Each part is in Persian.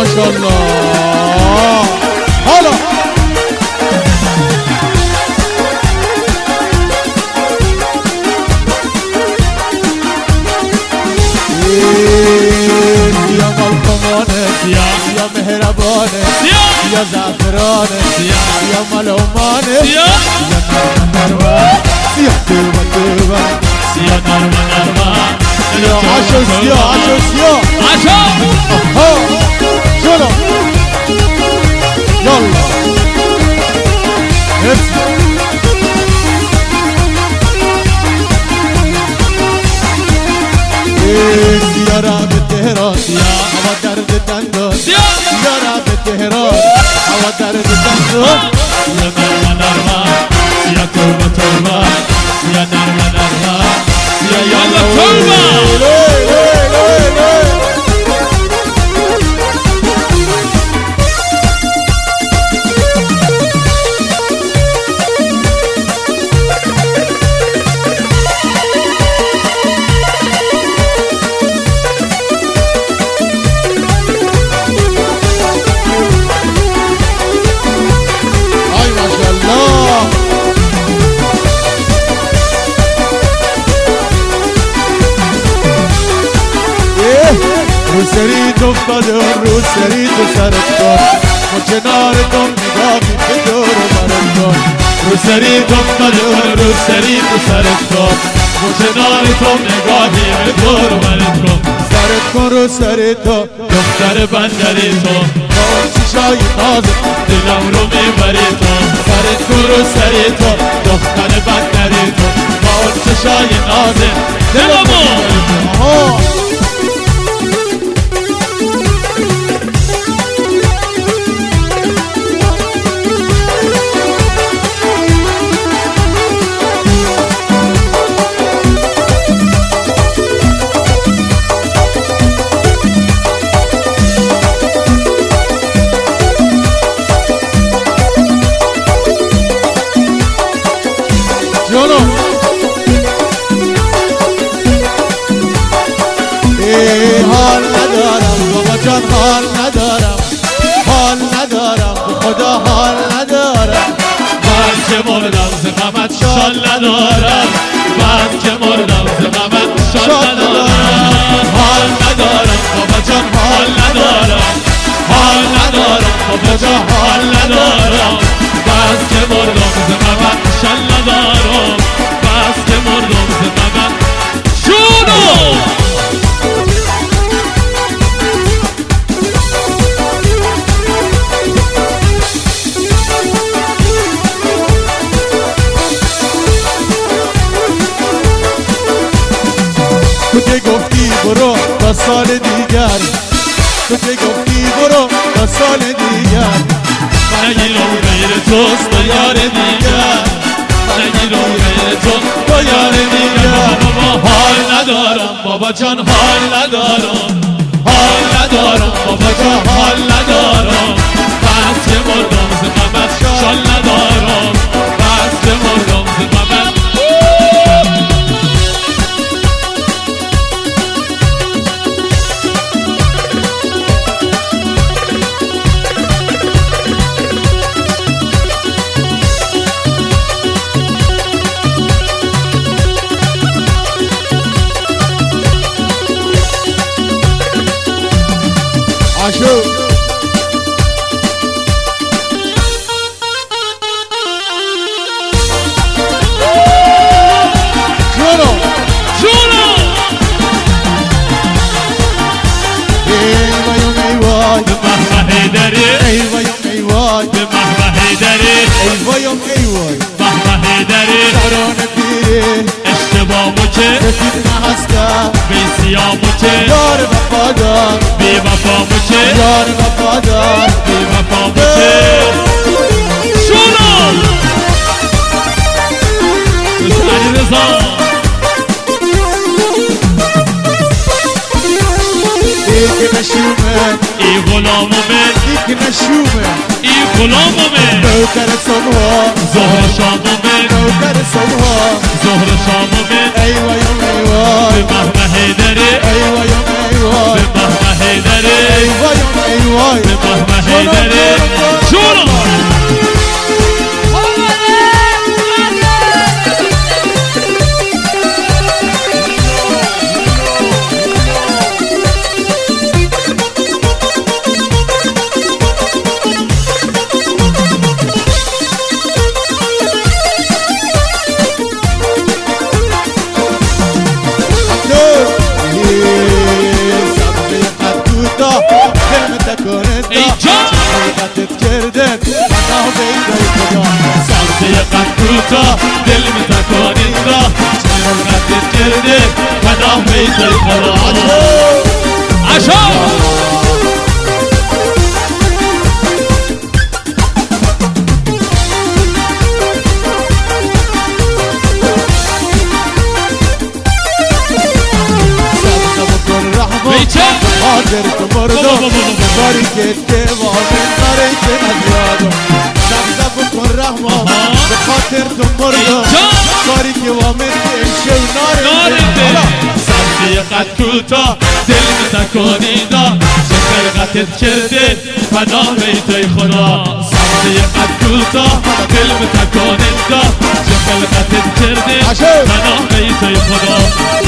ما شاء الله. حالا یا ملکمانه یا مهربانه یا زعفرانه یا ملومانه یا نرمه یا توبه یا نرمه یا عشو سیا شلو يلا سيارة بالتهران هوا درد دندون سيارة بالتهران هوا درد دندون يا نرمة يا توبة يا نرمة يا يلا توبة روسری افتاده روسری تو سرت کن و کنارتون نگاهی به دور و برت کن روسری افتاده روسری تو سرت کن و کنارتون نگاهی به دور و برت کن سرت کن روسری تو دختر بندری تو با اون چشای نازت دلم رو میبری تو سرت کن روسری تو دختر بندری تو با اون چشای نازت دلم رو میبری تو حال ندارم بابا جان حال ندارم حال ندارم خدا حال ندارم من که مردم ز غمت شال ندارم من که مردم ز غمت شال ندارم حال ندارم بابا جان حال ندارم حال ندارم بابا جان حال ندارم بس که مردم ز غمت شال ندارم بس که مردم ز غمت شونو تو که گفتی برو تا سال دیگر تو که گفتی برو تا سال دیگر نگیرم غیر توست با یار دیگر نگیرم غیر تو با یار دیگر بابا حال ندارم بابا جان حال ندارم حال ندارم بابا جان حال ندارم بس که مردم ز غمت شال ندارم بس که مردم ز غمت عاشو جونو جونو ایوه یوم ایوای به مهمه هیدری ایوه یوم ایوای به مهمه هیدری ایوه یوم ایوای مهمه هیدری سرانه پیره اشتباهمو که رسید نهسته بی سیامو که یار وفادار بی وفامو که یار وفادار بی وفامو که شونو علی رضا دیگه نشومه ای غلامو من دیگه نشومه ای غلامو من نوکر صبحا ظهر شامو من نوکر صبحا ظهر شامو من ایوه یوم ایوای به مهمه هیدری ایوه یوم ایوای به مهمه هیدری ایوه یوم ایوای پناه بیت خدا عشق حاضر تو مردم کاری که دوام ناره که ندیادم سبزه بکن رحمان به خاطر تو مردم کاری که وامن که ناره سبزه قد کوتا دل تکانیدا چه خلقتت کرده پناه بیت خدا سبزه قد کوتا دل تکانیدا چه خلقتت کرده پناه بیت خدا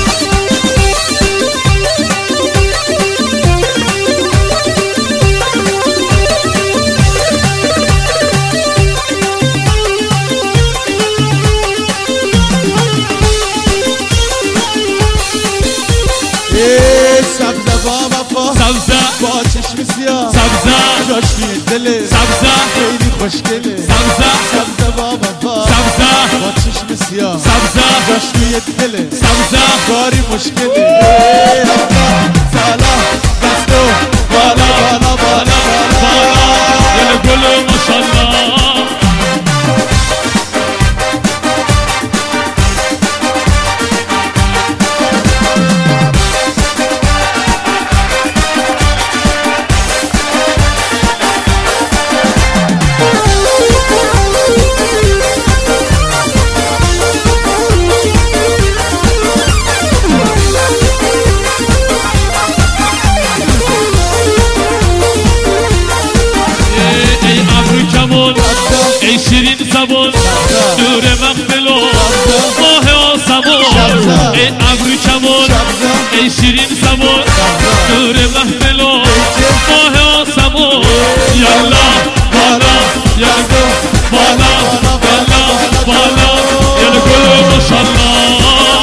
سبزه با وفا سبزه با چشم سیاه سبزه جاش توی دله سبزه خیلی خوشگله سبزه سبزه با وفا سبزه با چشم سیاه سبزه جاش توی دله سبزه کاری مشکله سالا دستو بالا بالا بالا بالا دل گل ماشالله ای شیرین زبان نور مقبل و ماه آسمان ای ابرو کمان ای شیرین زبان نور مقبل و ماه آسمان یالا بالا یالا بالا یالا بالا یالا گل ماشالله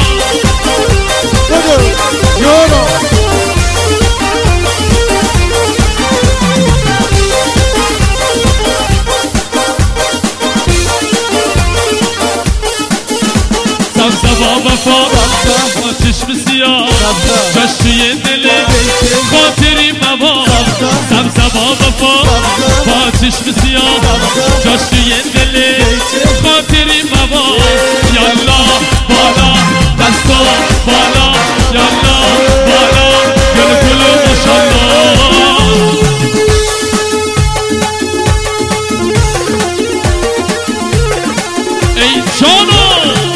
سبزه با وفا با چشم سیاه جاش توی دل خاطری موا سبزه با وفا با چشم سیاه جاش توی دل خاطری موا یالا بالا دستا بالا یالا بالا گل گل ماشالله ای جانو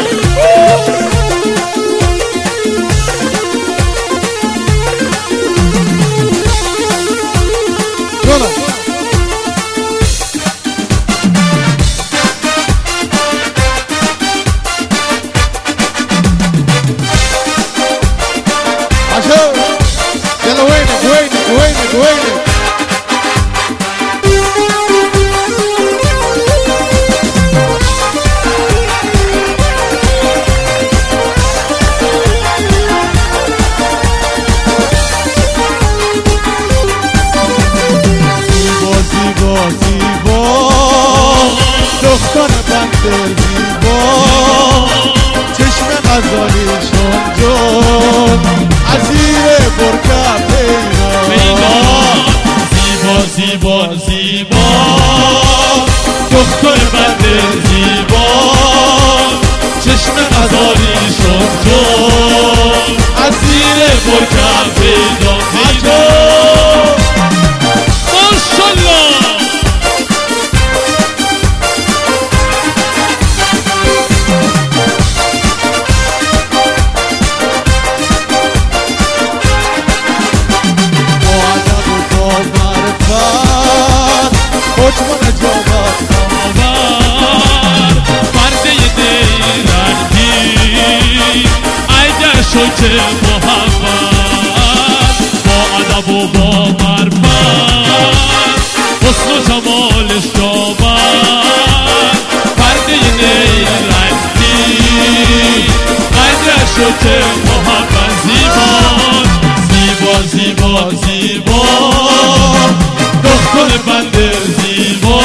يلا وينك وينك وينك وينك زیبا زیبا زیبا دختر بندر زیبا چشم غزالیشون جون عزیر برکه زیبا زیبا زیبا دختر بنده زیبا چشم غزالیشون جون عزیر برکه پیدا پیدا ماشالله حکم نجابت آور پرده دیرندی اگر شد محمد با ادب و با معرفت حسن و جمالش جابد پرده دیرندی اگر شد محمد زیبا زیبا زیبا دختر بنده زیبا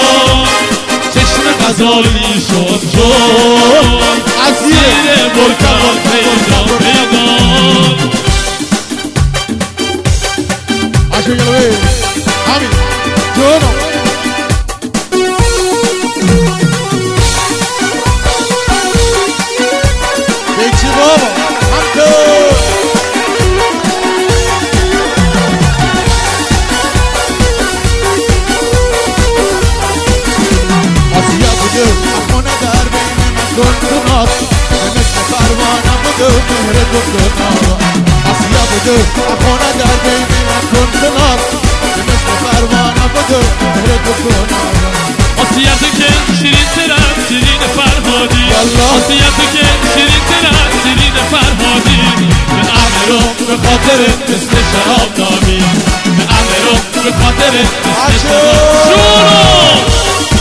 چشم غزالی شد جون عزیر برکان پیدا پیدا عاشو يلوي همي جونو بيكسي بابا حمدو آسیا بودو اخونه در بین من گندونات مثل پروانه بودو مهر گندونات آسیا بودو اخونه در بین من گندونات مثل پروانه بودو مهر گندونات آسیا تو که شیرین ترم شیرین فرهادی آسیا تو که شیرین ترم شیرین فرهادی به امرم به خاطر مثل شراب نامی به امرم به خاطر مثل شراب شورو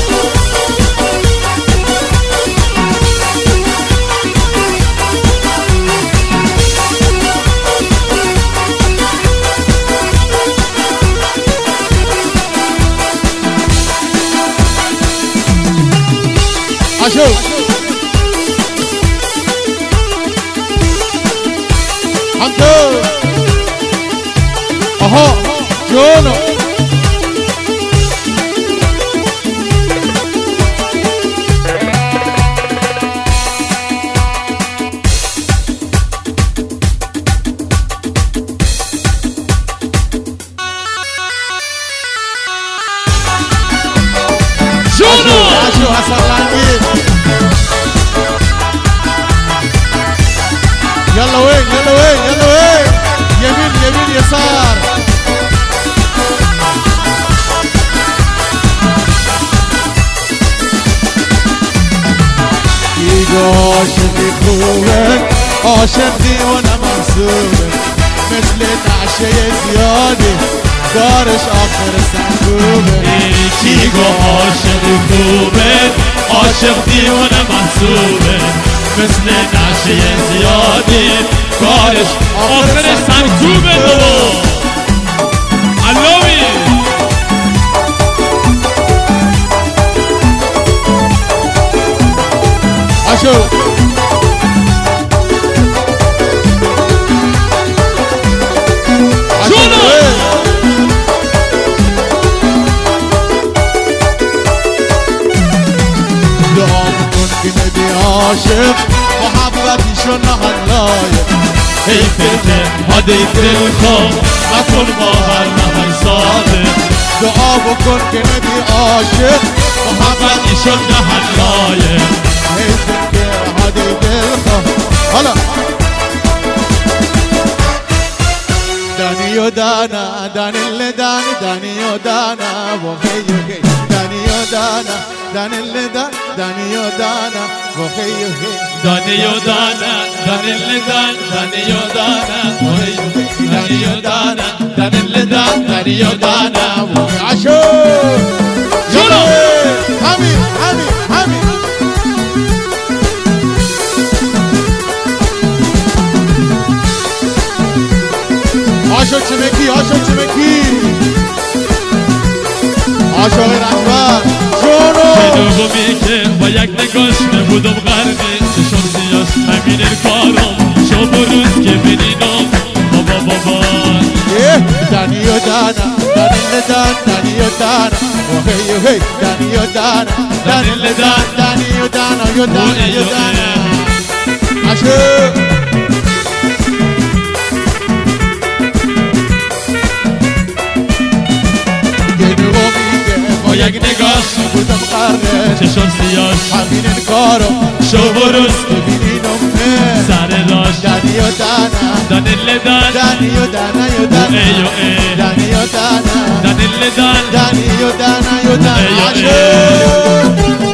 عاشو حمدو آها جونو عاشو حسن لنگی يلا وين يلا وين يلا وين يمين يمين يسار يجو عاشق خوبك عاشق ديوانه منصوبك مثل نعشه زيادة دارش آخر سنگوبه کیگو عاشق خوبه عاشق دیوانه محسوبه مثل نعشه زیادی کارش آخر سنگوبه بابا علاوی عاشو عاشق محبتی شو نهاللايق حیف دل هدی دل خواب نکن با هر نهی صادق دعا بکن که نبی عاشق محبتی شو نهاللايق حیف که هدی دل خواب حالا دانی و دانا دانی اللي دانی دانی و دانا وخی وخی دانی و دانا دانی اللي دانی و دانا وخی وخی دانی و دانا دانی اللي دانی و دانا وخی وخی دانی و دانا دانی اللي دانی و دانا وخی عاشو شنو همین همین همین عاشق چمکی عاشق چمکی عاشق رنگبر جونو شنومی که با یک نگاش نبودم غرقه چشم سیاش همین کارم شب و روز که بینینم بابا بابا دانی و دانا دانی لدان دانی و دانا وهی وهی دانی و دانا دانی لدان دانی و دانا و دانا و دانا عاشق با یک نگاش بودم غرقه چشم سیاش همین کارو شب و روز ببینینم سر داشت دانی و دانا دانی لدان دانی و دانا و دانا ایو ای دانی و دانا دانی لدان دانی و دانا و دانا ایو عاشق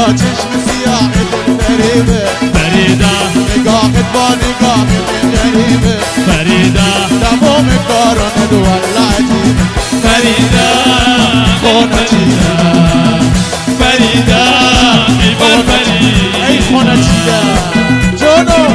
چشم سیاه دل فریبه فریده نگاهت با نگاه غریبه فریده تمام کارانه دو والله عجیبه فریده خونه چیده فریده ای بر فریده ای خونه چیده جانو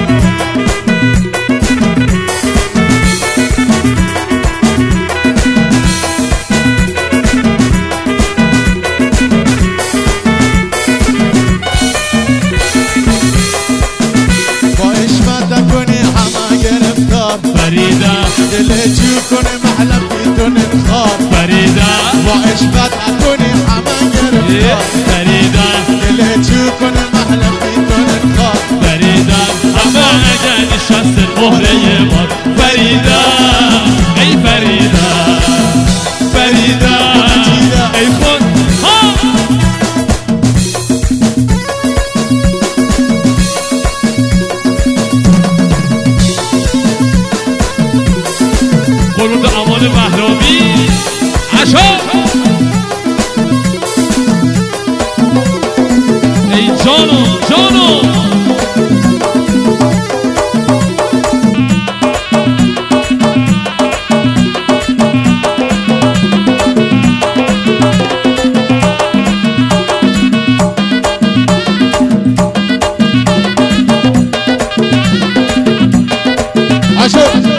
فریده دل جو کنه محلم بیتون انخار فریده با عشقت کنه همه گرفتار فریده دل جو کنه محلم بیتون انخار فریده اما اگر نشست مهره ما فریده ای فریده فریده ای خود قرون امان مهرامی عشا ای جانو جانو عشا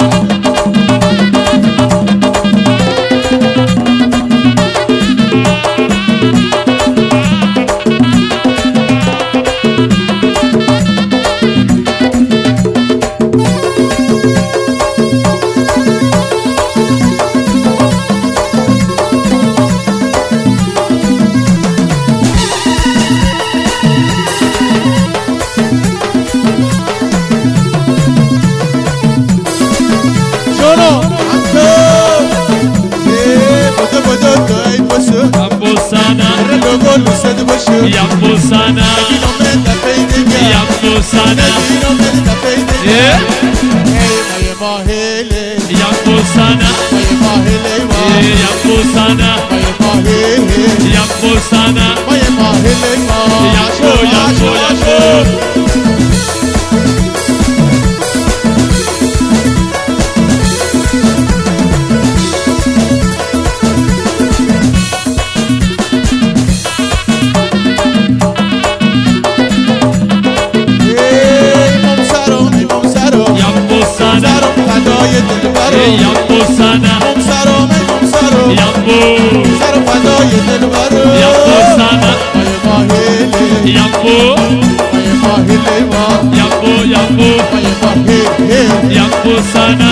Yambo sana Yambo sana Yambo sana Yambo sana Yambo sana Yambo Yambo Yambo Yambo sana Yambo Yambo sana Yambo Yambo Yambo Yambo sana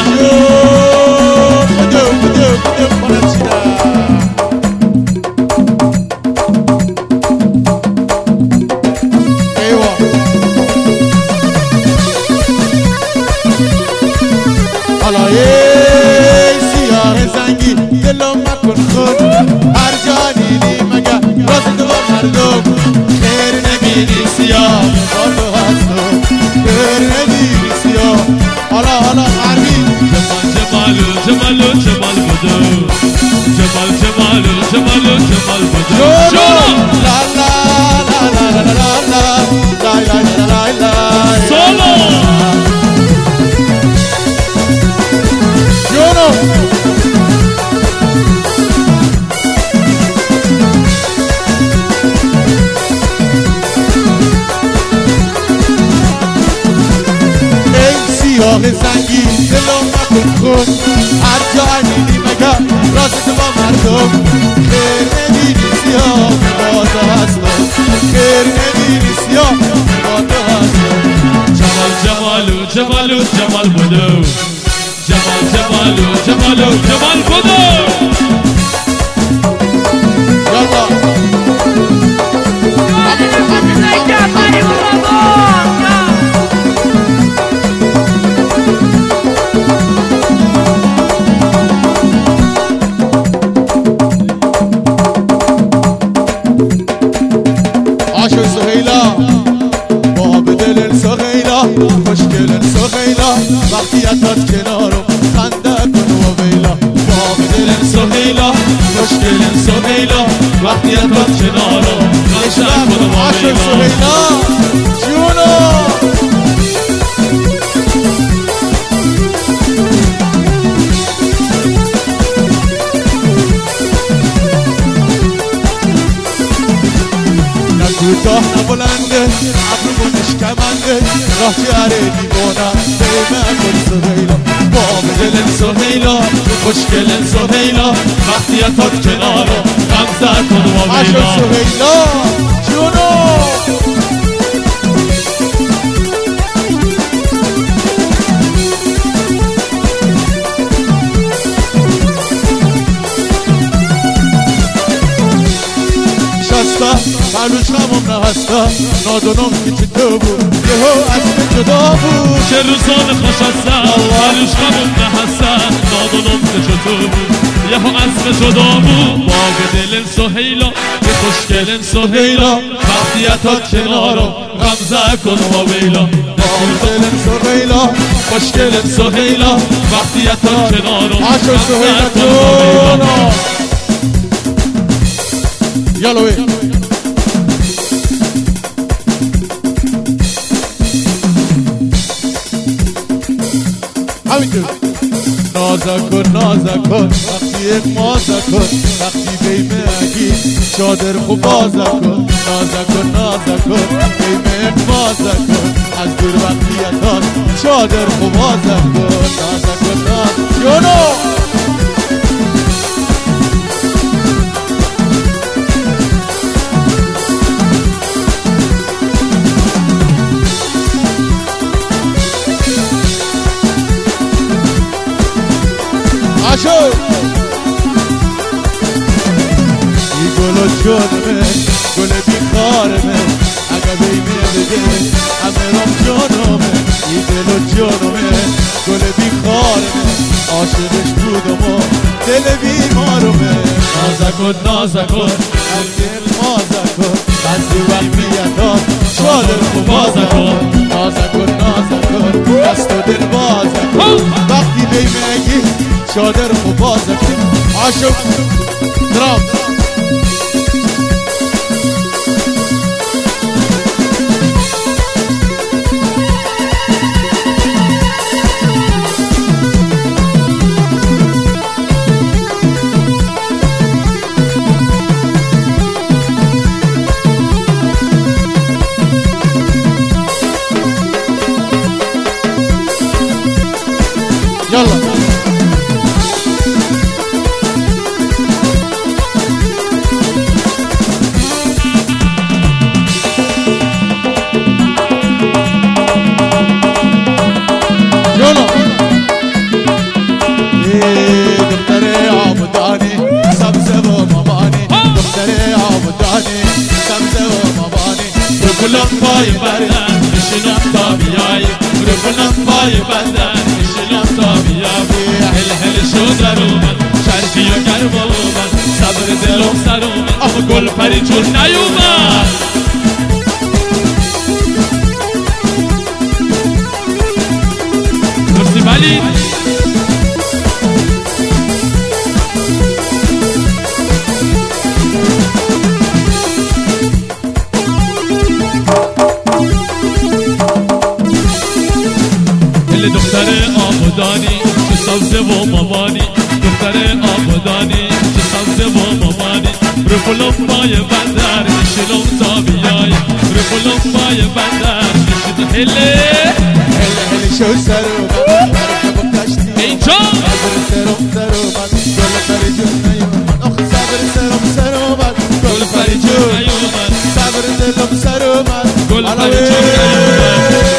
سیاه زنگی دلم مکن خود هر جانیلی مگه راست دو مردم خیر نبینی سیاه با تو هستم خیر نبینی سیاه حالا عربی جمالو جمالو جمال بدو جمال جمالو جمالو جمال بدو لا لا لا لا لا لا لا لا لا لا سولو سیاه زنگی دلم مکن خود هر جا میدی مگر راست با مردم خیر نبینی سیاه با تو هستم خیر نبینی سیاه با تو هستم جمال جمالو جمالو جمال بدو جمال جمالو جمالو جمال بدو یالا عاشق سهیلا با بدل سهیلا خوشگل سهیلا وقتی اتت کنارم خنده کن و ویلا با بدل سهیلا خوشگل سهیلا وقتی تا کنارم غمزه کن با عاشق لیلا سهیلا جونو کوتاه نبلنده ابرو نشکمنده راه جره دیوانه بیمه کن سهیلا باب دل سهیلا خوشگل سهیلا وقتی تا کنارم غمزه کن با عاشق لیلا سهیلا جونو معلوش همون نهسته نادونم که چه تو بود یهو اسم جدا بود چه روزان خوش هستن معلوش همون نهستن نادونم که چه تو بود یهو اسم جدا بود باغ دل سهیلا که خوشگل سهیلا وقتی تا کنارم غمزه کن با لیلا باغ دل سهیلا خوشگل سهیلا وقتی تا کنارم عاشق سهیلا غمزه کن با لیلا یالوی همینطور نازه کن وقتی یک مازه کن وقتی بیمه اگی چادر خوب بازه کن نازه کن بیمه یک مازه کن از دور وقتی اتاز چادر خوب بازه کن نازه کن یونو عاشق ای گل جانمه گل بیخارمه اگه بیمه بده همه رام جانمه ای دل جانمه گل بیخارمه عاشقش بودم و دل بیمارمه نازه کن از دل مازه کن بعضی وقتی یتاد چادر خوب بازه کن نازه کن دست و دل بازه کن وقتی بیمه اگی چادر خوب بازه کن عاشق درام يلا يلا دختري عبداني سبزة ومباني دختري عبداني سبزة ومباني رفلم پای بدن بشینم تا بیایی رفلم پای بدن بشینم تا بیایی هل هل شو در اومد شرفی و گرم اومد صبر دلم سر اومد آخه گل پری چون نیومد مرسی ولی دختر آبادانی چه سبزه و مامانی دختر آبادانی چه سبزه و مامانی رو پلم پای بندر میشلم تا بیای رو پلم پای بندر میشلم هله شو سرو مرکب کشتی اینجا سرم گل پری جون نیومد آخه سرم گل پری جون نیومد صبر دلم سرم گل پری جون نیومد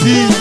چی